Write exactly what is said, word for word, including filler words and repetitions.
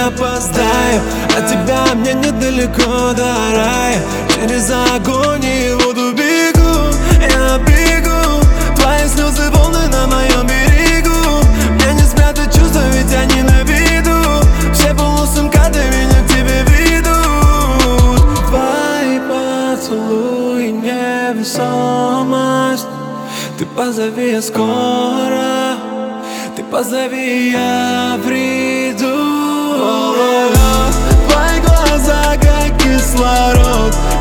опоздаю. От тебя мне недалеко до рая. Через огонь и воду бегу, я бегу. Твои слезы волны на моем берегу. Мне не спрятать чувства, ведь они на виду. Все полусымкаты меня к тебе ведут. Твои поцелуи невесомость. Ты позови, я скоро. Ты позови, я приду. Твои глаза как кислород.